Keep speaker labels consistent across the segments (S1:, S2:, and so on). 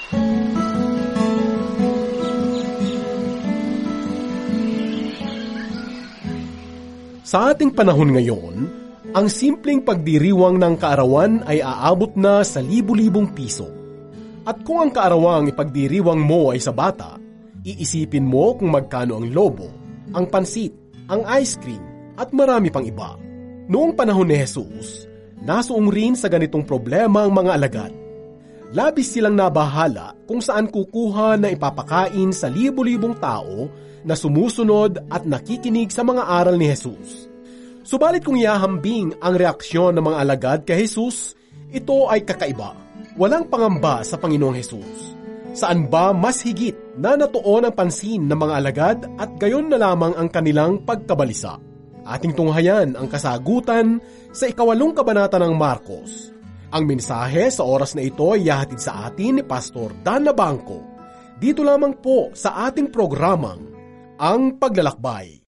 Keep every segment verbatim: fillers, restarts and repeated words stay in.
S1: Sa ating panahon ngayon, ang simpleng pagdiriwang ng kaarawan ay aabot na sa libu-libong piso. At kung ang kaarawang ipagdiriwang mo ay sa bata, iisipin mo kung magkano ang lobo, ang pansit, ang ice cream, at marami pang iba. Noong panahon ni Jesus, nasuong rin sa ganitong problema ang mga alagad. Labis silang nabahala kung saan kukuha na ipapakain sa libu-libong tao na sumusunod at nakikinig sa mga aral ni Jesus. Subalit kung ihahambing ang reaksyon ng mga alagad kay Jesus, ito ay kakaiba. Walang pangamba sa Panginoong Jesus. Saan ba mas higit na natuon ang pansin ng mga alagad at gayon na lamang ang kanilang pagkabalisa? Ating tunghayan ang kasagutan sa ikawalong kabanata ng Marcos. Ang mensahe sa oras na ito ay ihahatid sa atin ni Pastor Dan Nabangco. Dito lamang po sa ating programang Ang Paglalakbay.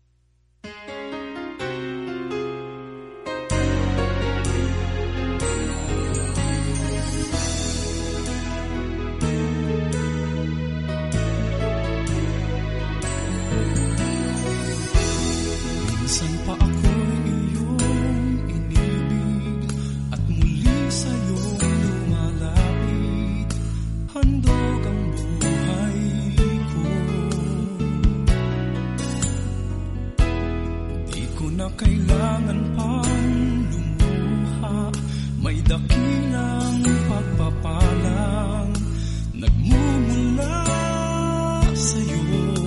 S2: Kailangan pang lumuha, may dakilang pagpapalang nagmumula sa'yo.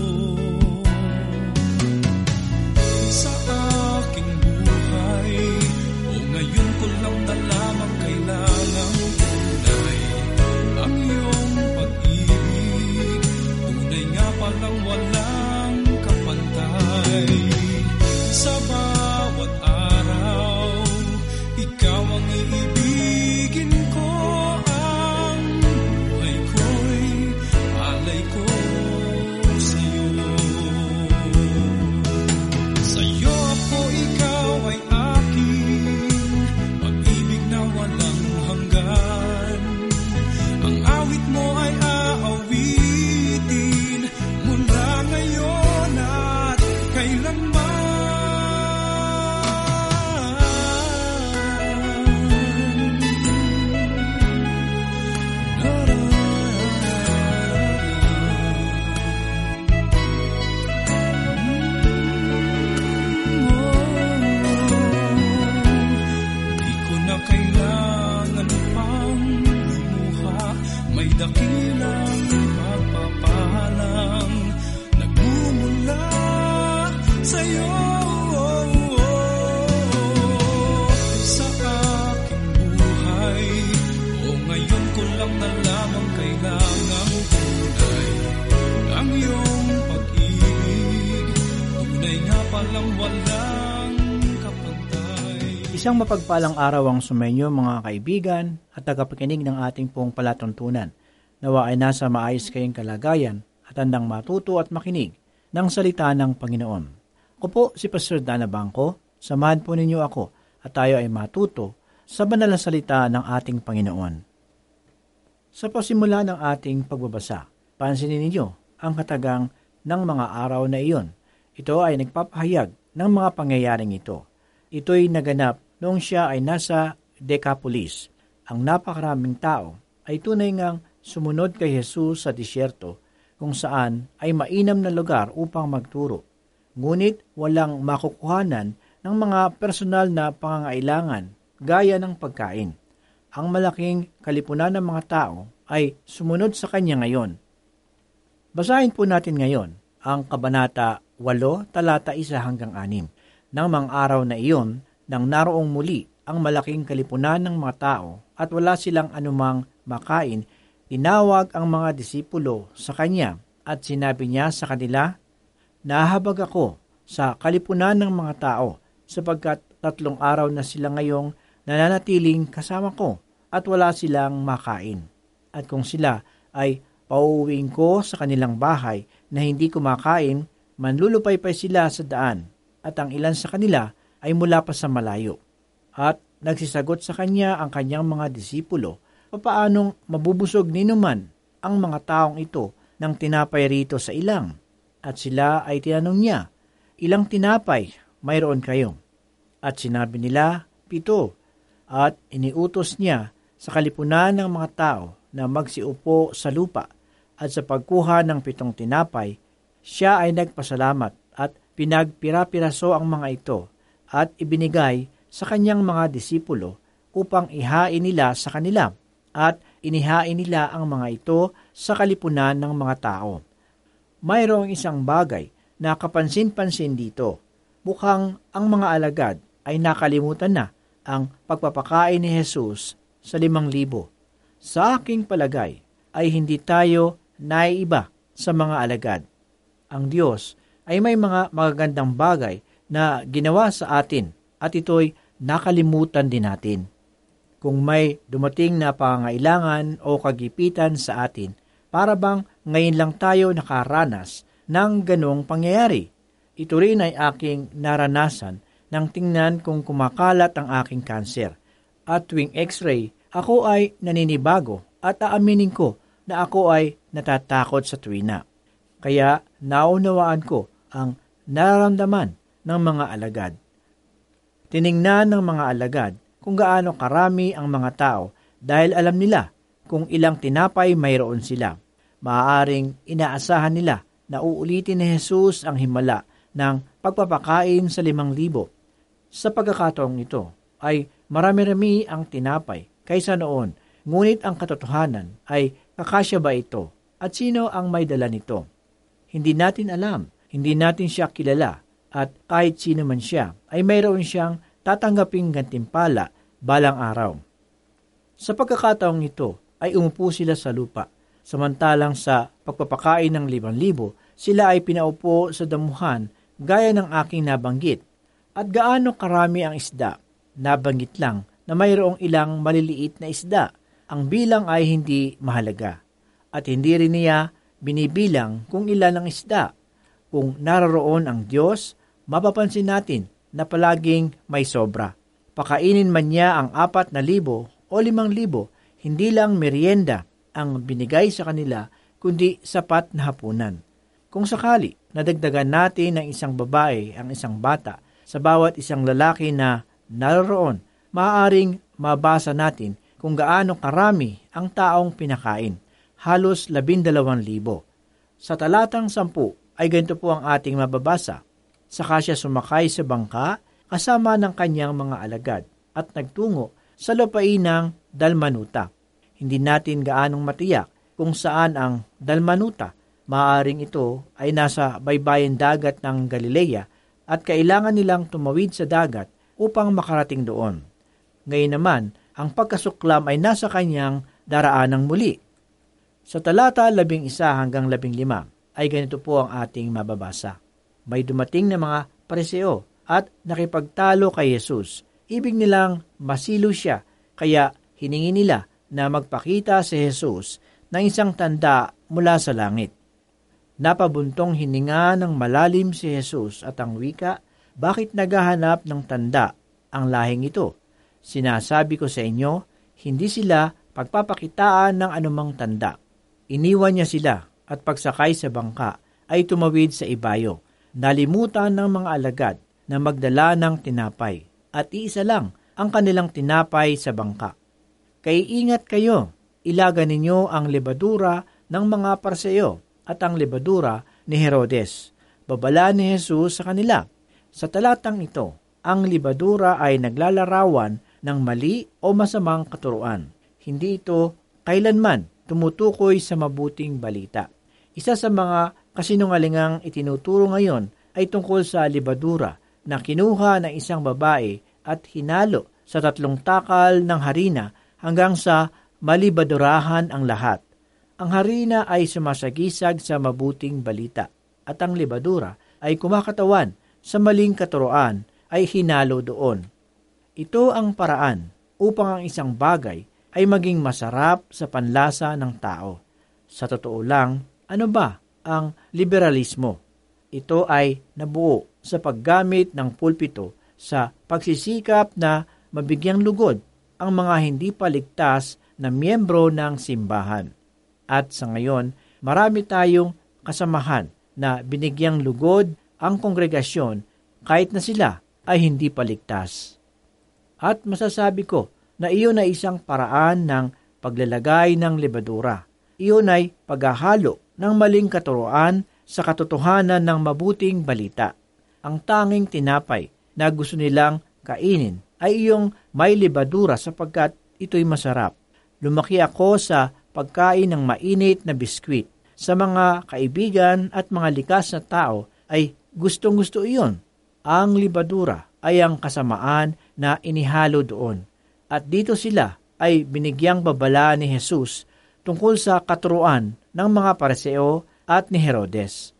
S2: Sa aking buhay, o ngayon ko lang na lamang kailangang tunay ang iyong pag-ibig, tunay nga palang walang kapantay. Sa bawat araw, ikaw ang iibigin ko, ang buhay ko'y alay ko sa'yo. Sa'yo ako, ikaw ay akin, pag-ibig na walang hanggan. Ang awit mo ay aawitin mula ngayon at kailanman. Dakilang pagpapalang nagmumula sa'yo. Sa aking buhay, o ngayon ko lang na lamang kailangang tunay ang iyong pag-ibig, tunay nga palang walang kapantay.
S3: Isang mapagpalang araw ang sumainyo mga kaibigan at tagapakinig ng ating pong palatuntunan. Nawa ay nasa maayos kayong kalagayan at handang matuto at makinig ng salita ng Panginoon. Ako po si Pastor Dan Nabangco, samahan po ninyo ako at tayo ay matuto sa banal na salita ng ating Panginoon. Sa pasimula ng ating pagbabasa, pansinin ninyo ang katagang ng mga araw na iyon. Ito ay nagpapahayag ng mga pangyayaring ito. Ito'y naganap noong siya ay nasa Decapolis. Ang napakaraming tao ay tunay ngang sumunod kay Jesus sa disyerto kung saan ay mainam na lugar upang magturo. Ngunit walang makukuhanan ng mga personal na pangangailangan gaya ng pagkain. Ang malaking kalipunan ng mga tao ay sumunod sa kanya ngayon. Basahin po natin ngayon ang Kabanata eight, talata one hanggang six. Nang mga araw na iyon, nang naroong muli ang malaking kalipunan ng mga tao at wala silang anumang makain, tinawag ang mga disipulo sa kanya at sinabi niya sa kanila, "Nahabag ako sa kalipunan ng mga tao sapagkat tatlong araw na sila ngayong nananatiling kasama ko at wala silang makain. At kung sila ay pauuwiin ko sa kanilang bahay na hindi kumakain, manlulupay-pay sila sa daan at ang ilan sa kanila ay mula pa sa malayo." At nagsisagot sa kanya ang kanyang mga disipulo, "Papaanong mabubusog ninuman ang mga taong ito ng tinapay rito sa ilang. At sila ay tinanong niya, ilang tinapay mayroon kayo? At sinabi nila, pito. At iniutos niya sa kalipunan ng mga tao na magsiupo sa lupa. At sa pagkuha ng pitong tinapay, siya ay nagpasalamat at pinagpira-piraso ang mga ito at ibinigay sa kanyang mga disipulo upang ihain nila sa kanila, at inihain nila ang mga ito sa kalipunan ng mga tao. Mayroong isang bagay na kapansin-pansin dito. Mukhang ang mga alagad ay nakalimutan na ang pagpapakain ni Jesus sa limang libo. Sa aking palagay ay hindi tayo naiiba sa mga alagad. Ang Diyos ay may mga magagandang bagay na ginawa sa atin at ito'y nakalimutan din natin. Kung may dumating na pangangailangan o kagipitan sa atin, para bang ngayon lang tayo nakaranas ng ganong pangyayari. Ito rin ay aking naranasan nang tingnan kung kumakalat ang aking kanser. At tuwing x-ray, ako ay naninibago at aaminin ko na ako ay natatakot sa tuwina. Kaya naunawaan ko ang nararamdaman ng mga alagad. Tiningnan ng mga alagad kung gaano karami ang mga tao dahil alam nila kung ilang tinapay mayroon sila. Maaaring inaasahan nila na uulitin ni Jesus ang himala ng pagpapakain sa limang libo. Sa pagkakataong ito ay marami-rami ang tinapay kaysa noon, ngunit ang katotohanan ay kakasya ba ito at sino ang may dala nito? Hindi natin alam, hindi natin siya kilala, at kahit sino man siya ay mayroon siyang tatanggaping gantimpala balang araw. Sa pagkakataong ito ay umupo sila sa lupa, samantalang sa pagpapakain ng limang libo, sila ay pinaupo sa damuhan gaya ng aking nabanggit. At gaano karami ang isda? Nabanggit lang na mayroong ilang maliliit na isda. Ang bilang ay hindi mahalaga. At hindi rin niya binibilang kung ilan ang isda. Kung naroroon ang Diyos, mapapansin natin na palaging may sobra. Pakainin man niya ang apat na libo o limang libo, hindi lang merienda ang binigay sa kanila, kundi sapat na hapunan. Kung sakali, nadagdagan natin ng isang babae ang isang bata sa bawat isang lalaki na naroroon, maaaring mabasa natin kung gaano karami ang taong pinakain, halos labindalawang libo. Sa talatang sampu ay ganito po ang ating mababasa. Saka siya sumakay sa bangka kasama ng kanyang mga alagad at nagtungo sa lupain ng Dalmanuta. Hindi natin gaanong matiyak kung saan ang Dalmanuta. Maaring ito ay nasa baybayin dagat ng Galilea at kailangan nilang tumawid sa dagat upang makarating doon. Ngayon naman, ang pagkasuklam ay nasa kanyang daraanang muli. Sa talata labing isa hanggang labing lima ay ganito po ang ating mababasa. May dumating na mga Pariseo at nakipagtalo kay Jesus. Ibig nilang masilo siya, kaya hiningi nila na magpakita si Jesus ng isang tanda mula sa langit. Napabuntong hininga ng malalim si Jesus at ang wika, bakit naghahanap ng tanda ang lahing ito? Sinasabi ko sa inyo, hindi sila pagpapakitaan ng anumang tanda. Iniwan niya sila at pagsakay sa bangka ay tumawid sa ibayo. Nalimutan ng mga alagad na magdala ng tinapay at iisa lang ang kanilang tinapay sa bangka. Kaya ingat kayo, ilagan ninyo ang lebadura ng mga Pariseo at ang lebadura ni Herodes. Babala ni Jesus sa kanila. Sa talatang ito, ang lebadura ay naglalarawan ng mali o masamang katuruan. Hindi ito kailanman tumutukoy sa mabuting balita. Isa sa mga kasinungalingang itinuturo ngayon ay tungkol sa lebadura na kinuha ng isang babae at hinalo sa tatlong takal ng harina hanggang sa malibadurahan ang lahat. Ang harina ay sumasagisag sa mabuting balita at ang lebadura ay kumakatawan sa maling katuroan ay hinalo doon. Ito ang paraan upang ang isang bagay ay maging masarap sa panlasa ng tao. Sa totoo lang, ano ba ang liberalismo? Ito ay nabuo sa paggamit ng pulpito sa pagsisikap na mabigyang lugod ang mga hindi paligtas na miyembro ng simbahan. At sa ngayon, marami tayong kasamahan na binigyang lugod ang kongregasyon kahit na sila ay hindi paligtas. At masasabi ko na iyon ay isang paraan ng paglalagay ng lebadura. Iyon ay paghahalo ng maling katuruan sa katotohanan ng mabuting balita. Ang tanging tinapay na gusto nilang kainin ay iyong may lebadura sapagkat ito'y masarap. Lumaki ako sa pagkain ng mainit na biskwit. Sa mga kaibigan at mga likas na tao ay gustong-gusto iyon. Ang lebadura ay ang kasamaan na inihalo doon. At dito sila ay binigyang babala ni Jesus tungkol sa katuruan ng mga Pariseo at ni Herodes.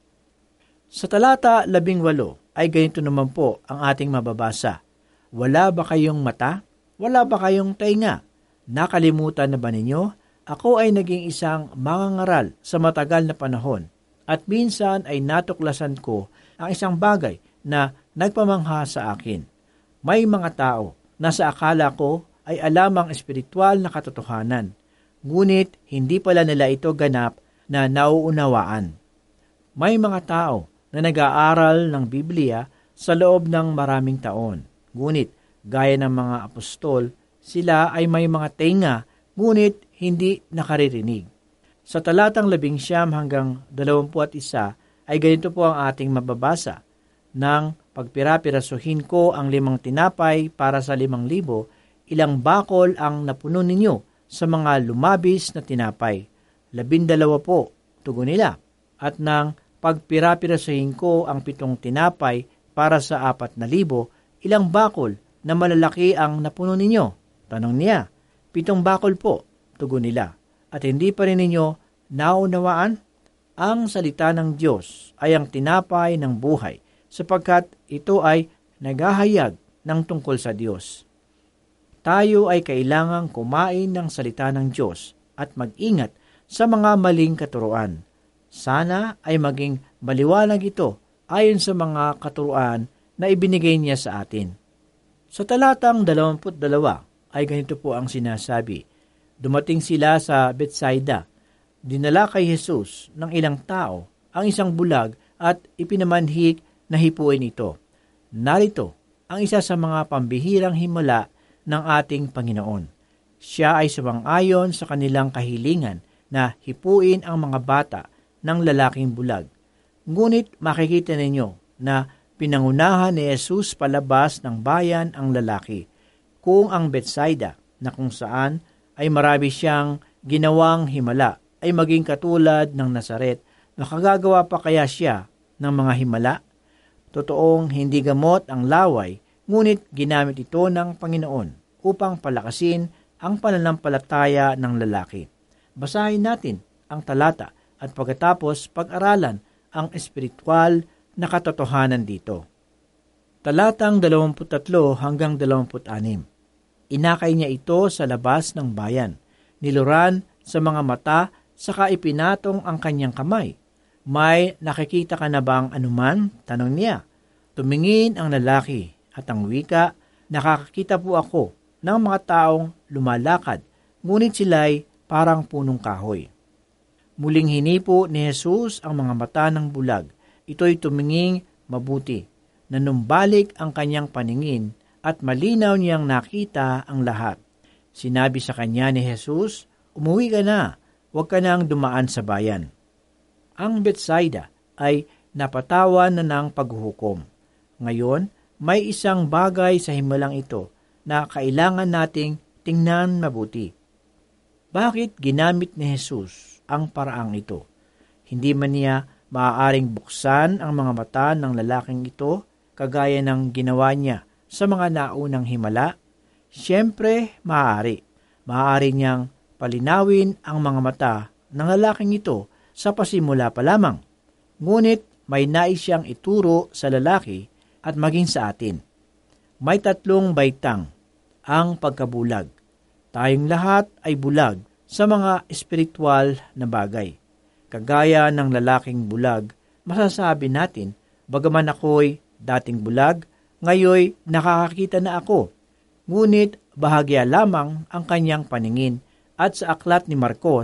S3: Sa talata labing walo ay ganito naman po ang ating mababasa. Wala ba kayong mata? Wala ba kayong tainga? Nakalimutan na ba ninyo? Ako ay naging isang mangangaral sa matagal na panahon at minsan ay natuklasan ko ang isang bagay na nagpamangha sa akin. May mga tao na sa akala ko ay alam ang espiritual na katotohanan, ngunit hindi pala nila ito ganap na nauunawaan. May mga tao na nag-aaral ng Biblia sa loob ng maraming taon, ngunit gaya ng mga apostol, sila ay may mga tenga, ngunit hindi nakaririnig. Sa talatang labing siyam hanggang dalawampu at isa ay ganito po ang ating mababasa. Nang pagpirapirasuhin ko ang limang tinapay para sa limang libo, ilang bakol ang napuno ninyo sa mga lumabis na tinapay? Labindalawa po, tugon nila. At nang pagpirapirasuhin ko ang pitong tinapay para sa apat na libo, ilang bakol na malalaki ang napuno ninyo? Tanong niya. Pitong bakol po, tugon nila. At hindi pa rin ninyo naunawaan? Ang salita ng Diyos ay ang tinapay ng buhay, sapagkat ito ay naghahayag ng tungkol sa Diyos. Tayo ay kailangang kumain ng salita ng Diyos at mag-ingat sa mga maling katuruan. Sana ay maging maliwanag ito ayon sa mga katuruan na ibinigay niya sa atin. Sa talatang dalawampu't dalawa ay ganito po ang sinasabi. Dumating sila sa Bethsaida. Dinala kay Jesus ng ilang tao ang isang bulag at ipinamanhik na hipuin ito. Narito ang isa sa mga pambihirang himala ng ating Panginoon. Siya ay sumang-ayon sa kanilang kahilingan na hipuin ang mga bata ng lalaking bulag. Ngunit makikita ninyo na pinangunahan ni Jesus palabas ng bayan ang lalaki. Kung ang Bethsaida na kung saan ay marami siyang ginawang himala ay maging katulad ng Nazaret, makagagawa pa kaya siya ng mga himala? Totoong hindi gamot ang laway, ngunit ginamit ito ng Panginoon upang palakasin ang pananampalataya ng lalaki. Basahin natin ang talata at pagkatapos pag-aralan ang espiritual na katotohanan dito. Talatang dalawampu't tatlo hanggang dalawampu't anim. Inakay niya ito sa labas ng bayan, niluran sa mga mata, saka ipinatong ang kanyang kamay. May nakikita ka na bang anuman? Tanong niya. Tumingin ang lalaki at ang wika, nakakakita po ako ng mga taong lumalakad, ngunit sila'y parang punong kahoy. Muling hinipo ni Jesus ang mga mata ng bulag. Ito'y tuminging mabuti. Nanumbalik ang kanyang paningin at malinaw niyang nakita ang lahat. Sinabi sa kanya ni Jesus, umuwi ka na, huwag ka nang dumaan sa bayan. Ang Bethsaida ay napatawan na ng paghuhukom. Ngayon, may isang bagay sa himalang ito na kailangan nating tingnan mabuti. Bakit ginamit ni Jesus ang paraang ito? Hindi man niya maaaring buksan ang mga mata ng lalaking ito kagaya ng ginawa niya sa mga naunang himala? Siyempre, maaari. Maaari niyang palinawin ang mga mata ng lalaking ito sa pasimula pa lamang. Ngunit may nais siyang ituro sa lalaki at maging sa atin. May tatlong baitang ang pagkabulag. Tayong lahat ay bulag sa mga espiritual na bagay. Kagaya ng lalaking bulag, masasabi natin, bagaman ako'y dating bulag, ngayoy nakakakita na ako. Ngunit bahagya lamang ang kanyang paningin at sa aklat ni Marcos,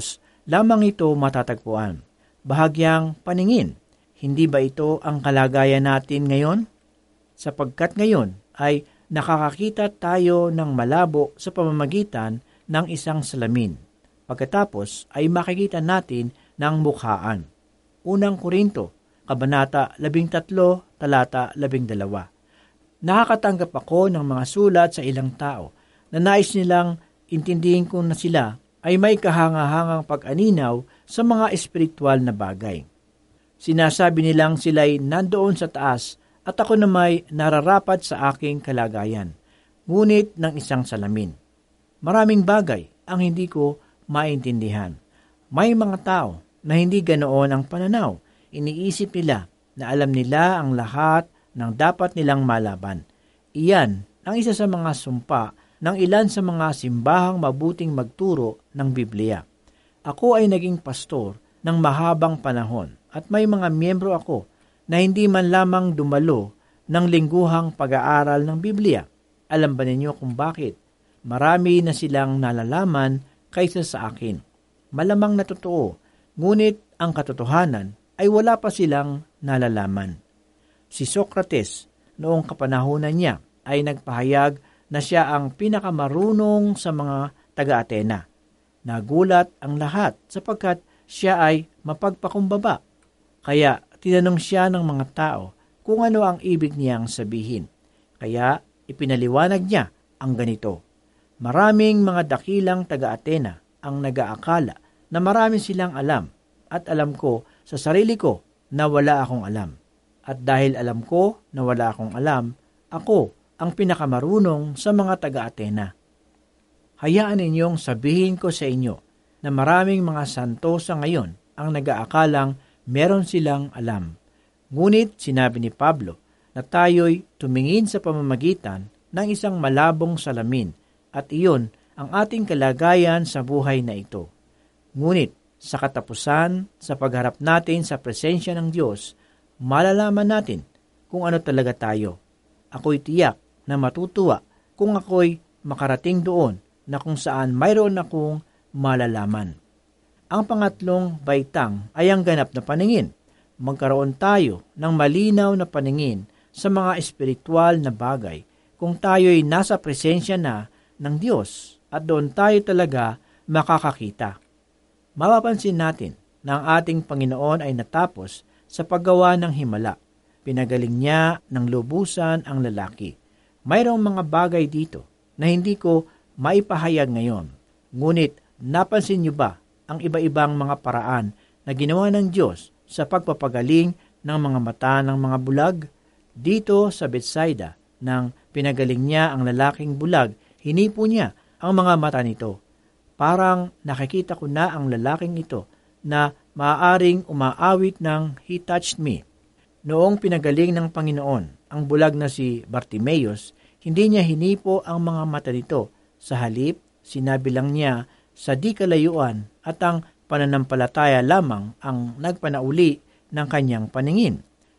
S3: lamang ito matatagpuan. Bahagyang paningin, hindi ba ito ang kalagayan natin ngayon? Sapagkat ngayon ay nakakakita tayo ng malabo sa pamamagitan ng isang salamin. Pagkatapos ay makikita natin ng mukhaan. Unang Korinto, Kabanata labing tatlo, talata labing dalawa. Nakakatanggap ako ng mga sulat sa ilang tao na nais nilang intindihin ko na sila ay may kahangahangang pag-aninaw sa mga espiritual na bagay. Sinasabi nilang sila'y nandoon sa taas at ako na may nararapat sa aking kalagayan, ngunit ng isang salamin. Maraming bagay ang hindi ko maintindihan. May mga tao na hindi ganoon ang pananaw. Iniisip nila na alam nila ang lahat ng dapat nilang malaban. Iyan ang isa sa mga sumpa ng ilan sa mga simbahang mabuting magturo ng Biblia. Ako ay naging pastor ng mahabang panahon at may mga miyembro ako na hindi man lamang dumalo ng lingguhang pag-aaral ng Biblia. Alam ba ninyo kung bakit? Marami na silang nalalaman kaysa sa akin. Malamang na totoo, ngunit ang katotohanan ay wala pa silang nalalaman. Si Socrates, noong kapanahunan niya, ay nagpahayag na siya ang pinakamarunong sa mga taga-Atena. Nagulat ang lahat sapagkat siya ay mapagpakumbaba. Kaya tinanong siya ng mga tao kung ano ang ibig niyang sabihin. Kaya ipinaliwanag niya ang ganito. Maraming mga dakilang taga-Atena ang nag-aakala na marami silang alam at alam ko sa sarili ko na wala akong alam. At dahil alam ko na wala akong alam, ako ang pinakamarunong sa mga taga-Atena. Hayaan ninyong sabihin ko sa inyo na maraming mga santo sa ngayon ang nag-aakalang meron silang alam. Ngunit sinabi ni Pablo na tayo'y tumingin sa pamamagitan ng isang malabong salamin at iyon ang ating kalagayan sa buhay na ito. Ngunit sa katapusan, sa pagharap natin sa presensya ng Diyos, malalaman natin kung ano talaga tayo. Ako'y tiyak na matutuwa kung ako'y makarating doon na kung saan mayroon akong malalaman. Ang pangatlong baitang ay ang ganap na paningin. Magkaroon tayo ng malinaw na paningin sa mga espiritual na bagay kung tayo'y nasa presensya na ng Diyos at doon tayo talaga makakakita. Mapapansin natin na ang ating Panginoon ay natapos sa paggawa ng himala. Pinagaling niya ng lubusan ang lalaki. Mayroong mga bagay dito na hindi ko maipahayag ngayon. Ngunit napansin niyo ba ang iba-ibang mga paraan na ginawa ng Diyos sa pagpapagaling ng mga mata ng mga bulag? Dito sa Bethsaida, nang pinagaling niya ang lalaking bulag, hinipo niya ang mga mata nito. Parang nakikita ko na ang lalaking ito na maaaring umaawit ng "He touched me." Noong pinagaling ng Panginoon ang bulag na si Bartimeus, hindi niya hinipo ang mga mata nito. Sa halip, sinabi lang niya sa di kalayuan at ang pananampalataya lamang ang nagpanauli ng kanyang paningin.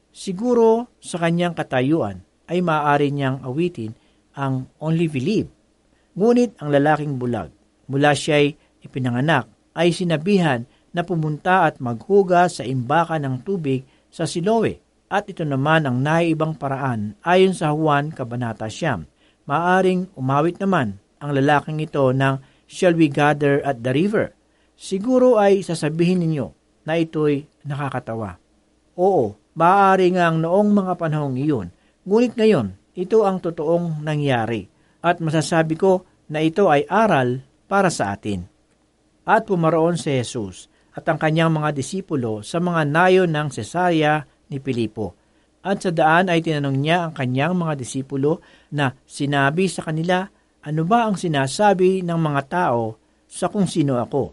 S3: Siguro sa kanyang katayuan ay maaari niyang awitin ang "Only Believe." Ngunit ang lalaking bulag, mula siya'y ipinanganak, ay sinabihan na pumunta at maghuga sa imbakan ng tubig sa Siloe. At ito naman ang naiibang paraan ayon sa Juan Kabanata Siyam. Maaring umawit naman ang lalaking ito ng "Shall we gather at the river?" Siguro ay sasabihin ninyo na ito'y nakakatawa. Oo, maaari nga ang noong mga panahong iyon. Ngunit ngayon, ito ang totoong nangyari. At masasabi ko na ito ay aral para sa atin. At pumaroon si Jesus at ang kanyang mga disipulo sa mga nayon ng Cesarea ni Filipo. At sa daan ay tinanong niya ang kanyang mga disipulo na sinabi sa kanila, ano ba ang sinasabi ng mga tao sa kung sino ako?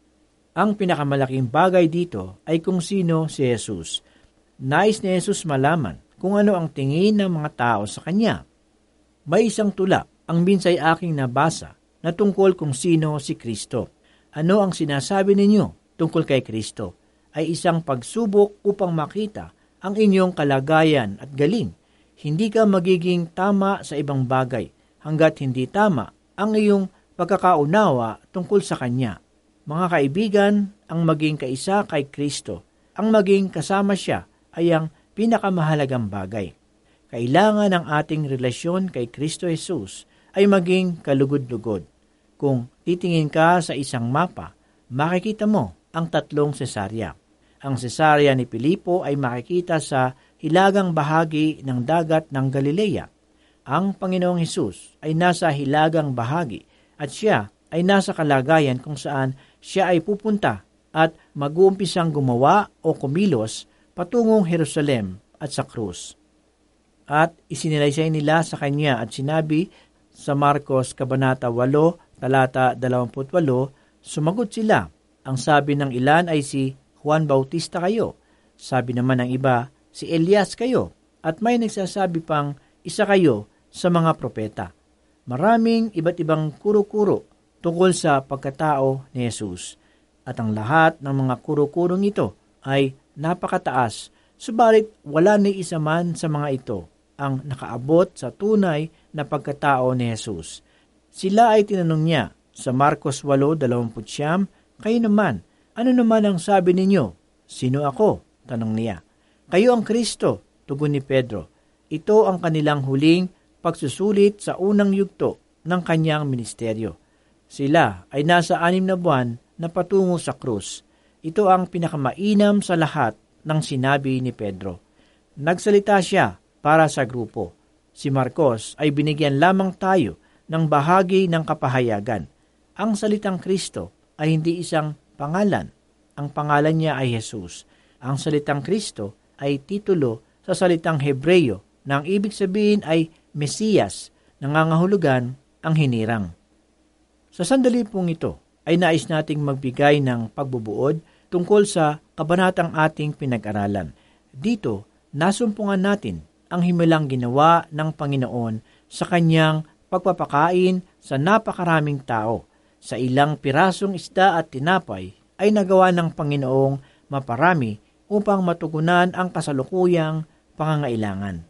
S3: Ang pinakamalaking bagay dito ay kung sino si Jesus. Nais ni Jesus malaman kung ano ang tingin ng mga tao sa kanya. May isang tula ang minsay aking nabasa na tungkol kung sino si Kristo. Ano ang sinasabi ninyo tungkol kay Kristo? Ay isang pagsubok upang makita ang inyong kalagayan at galing. Hindi ka magiging tama sa ibang bagay hanggat hindi tama ang iyong pagkakaunawa tungkol sa Kanya. Mga kaibigan, ang maging kaisa kay Kristo, ang maging kasama siya ay ang pinakamahalagang bagay. Kailangan ang ating relasyon kay Kristo Jesus ay maging kalugod-lugod. Kung titingin ka sa isang mapa, makikita mo ang tatlong Cesarea. Ang Cesarea ni Filipo ay makikita sa hilagang bahagi ng dagat ng Galilea. Ang Panginoong Hesus ay nasa hilagang bahagi at siya ay nasa kalagayan kung saan siya ay pupunta at mag-uumpisang gumawa o kumilos patungong Jerusalem at sa krus. At isinilaysay nila sa kanya at sinabi sa Marcos Kabanata eight, talata twenty-eight, sumagot sila, ang sabi ng ilan ay si Juan Bautista kayo, sabi naman ng iba, si Elias kayo, at may nagsasabi pang isa kayo sa mga propeta. Maraming iba't ibang kuro-kuro tungkol sa pagkatao ni Jesus. At ang lahat ng mga kuro-kurong ito ay napakataas, subalit wala ni isa man sa mga ito ang nakaabot sa tunay na pagkatao ni Jesus. Sila ay tinanong niya sa Marcos eight twenty-nine, kayo naman, ano naman ang sabi ninyo? Sino ako? Tanong niya. Kayo ang Kristo, tugon ni Pedro. Ito ang kanilang huling pagsusulit sa unang yugto ng kanyang ministeryo. Sila ay nasa anim na buwan na patungo sa krus. Ito ang pinakamainam sa lahat ng sinabi ni Pedro. Nagsalita siya para sa grupo. Si Marcos ay binigyan lamang tayo ng bahagi ng kapahayagan. Ang salitang Kristo ay hindi isang pangalan. Ang pangalan niya ay Jesus. Ang salitang Kristo ay titulo sa salitang Hebreyo na ang ibig sabihin ay Mesiyas, nangangahulugan ang hinirang. Sa sandali pong ito ay nais nating magbigay ng pagbubuod tungkol sa kabanatang ating pinag-aralan. Dito, nasumpungan natin ang himilang ginawa ng Panginoon sa kanyang pagpapakain sa napakaraming tao. Sa ilang pirasong isda at tinapay ay nagawa ng Panginoong maparami upang matugunan ang kasalukuyang pangangailangan.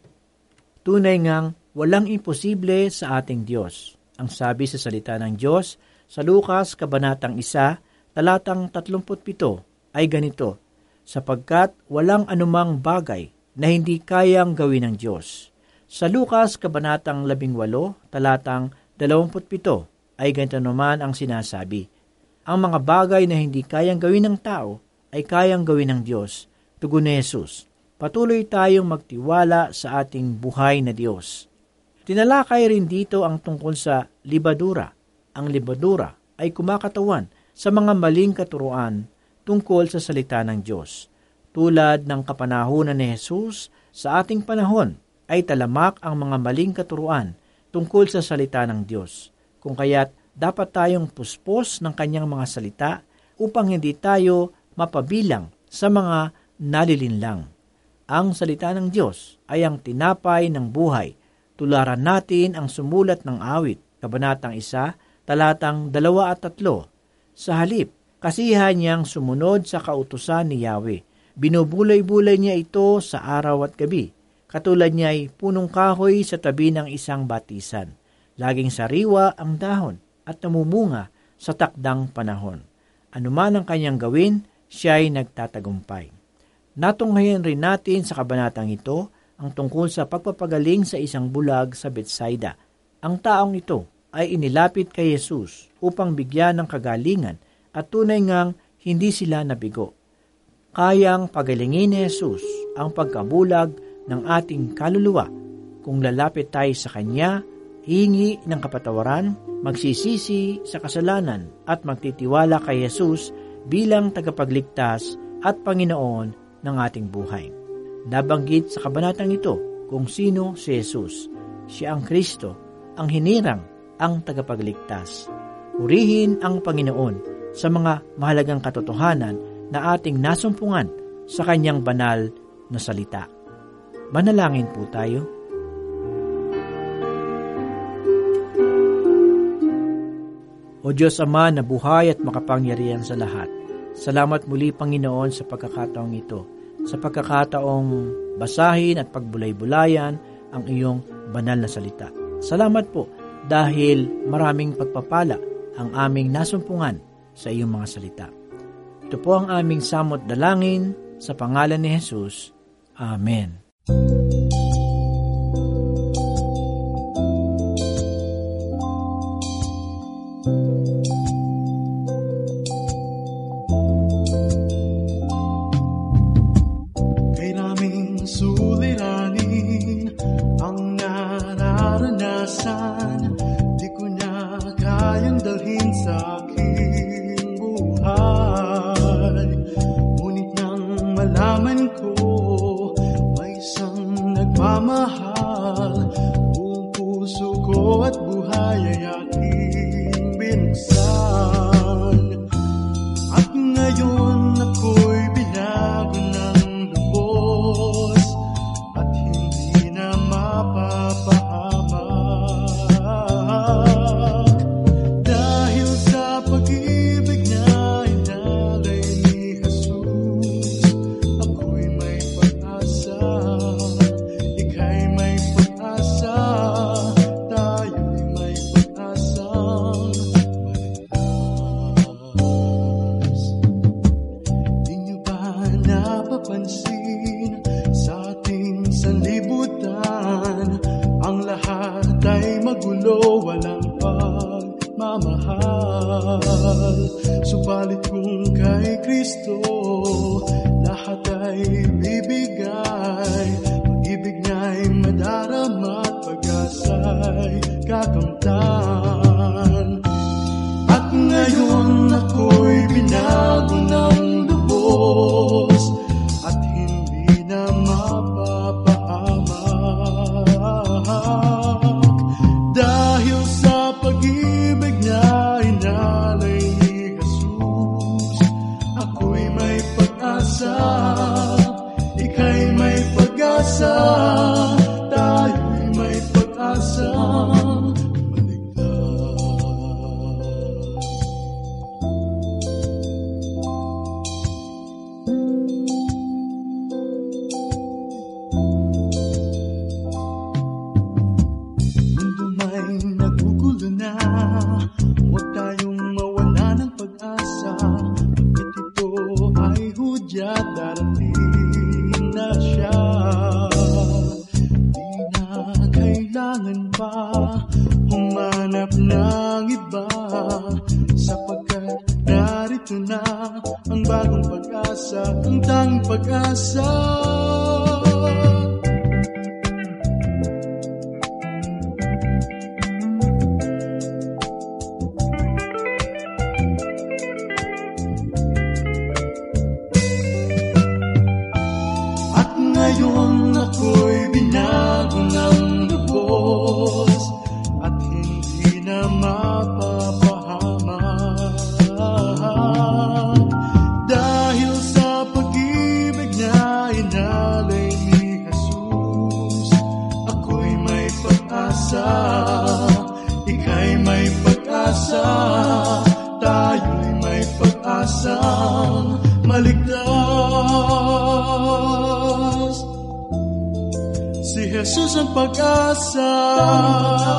S3: Tunay ngang walang imposible sa ating Diyos. Ang sabi sa salita ng Diyos sa Lucas Kabanatang one, talatang thirty-seven ay ganito, sapagkat walang anumang bagay na hindi kayang gawin ng Diyos. Sa Lucas Kabanatang eighteen, talatang twenty-seven ay ganito naman ang sinasabi, ang mga bagay na hindi kayang gawin ng tao ay kayang gawin ng Diyos, tugon ni Jesus. Patuloy tayong magtiwala sa ating buhay na Diyos. Tinalakay rin dito ang tungkol sa libadura. Ang libadura ay kumakatawan sa mga maling katuruan tungkol sa salita ng Diyos. Tulad ng kapanahunan ni Jesus, sa ating panahon ay talamak ang mga maling katuruan tungkol sa salita ng Diyos. Kung kaya't dapat tayong puspos ng kanyang mga salita upang hindi tayo mapabilang sa mga nalilinlang. Ang salita ng Diyos ay ang tinapay ng buhay. Tularan natin ang sumulat ng awit, Kabanatang one, talatang two at three. Sa halip, kasihan niyang sumunod sa kautusan ni Yahweh. Binubulay-bulay niya ito sa araw at gabi. Katulad niya ay punong kahoy sa tabi ng isang batisan. Laging sariwa ang dahon at namumunga sa takdang panahon. Anuman ang kanyang gawin, siya ay nagtatagumpay. Natunghayan rin natin sa kabanatang ito ang tungkol sa pagpapagaling sa isang bulag sa Bethsaida. Ang taong ito ay inilapit kay Jesus upang bigyan ng kagalingan at tunay ngang hindi sila nabigo. Kayang pagalingin ni Jesus ang pagkabulag ng ating kaluluwa kung lalapit tayo sa Kanya, hingi ng kapatawaran, magsisisi sa kasalanan at magtitiwala kay Jesus bilang tagapagligtas at Panginoon ng ating buhay. Nabanggit sa kabanatang ito kung sino si Jesus. Siya ang Kristo, ang hinirang, ang tagapagligtas. Purihin ang Panginoon sa mga mahalagang katotohanan na ating nasumpungan sa Kanyang banal na salita. Manalangin po tayo. O Diyos Ama na buhay at makapangyarihan sa lahat, salamat muli Panginoon sa pagkakataong ito, sa pagkakataong basahin at pagbulay-bulayan ang iyong banal na salita. Salamat po dahil maraming pagpapala ang aming nasumpungan sa iyong mga salita. Ito po ang aming samot dalangin sa pangalan ni Jesus. Amen.
S4: Kay naming suliranin ang nararanasan, di ko na kayang dalhin sa aking buhay. Ngunit nang malaman ko may isang nagmamahal, buong puso ko at buhay ay aking binuksan. At ngayon ako'y binago ng lubos at hindi na mapapahamak. Dahil sa pag-ibig na inalay ni Jesus, ako'y may pag-asa, ika'y may pag-asa, tayo'y may pag-asang maligtas. Di niyo ba napapansin sa ating sanlibutan, ang lahat ay magulo, walang pagmamahal. Subalit kung kay Kristo lahat ay bibigay, pag-ibig niya'y madarama at pag-asa'y kakamtan. At ngayon ako'y binago ng lubos at hindi na mapapahamak. Dahil sa pag-ibig na inalay ni Jesus, ako'y may pag-asa, ika'y may pag-asa, tayo'y may pag-asa maligtas. Mundo may nagugulo na, huwag tayong mawala ng pag-asa. Pagkat ito ay hudya, darating na siya. Di na kailangan pa humanap ng iba, sapagkat narito na ang bagong pag-asa, ang tanging pag-asa. At ngayon ako'y binago ng lubos at hindi na mapapahamak. Dahil sa pag-ibig na inalay ni Jesus, ako'y may pag-asa, ika'y may pag-asa, tayo'y may pag-asang maligtas. Si Jesus ang pag-asa,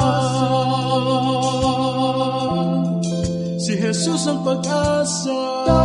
S4: si Jesus ang pag-asa.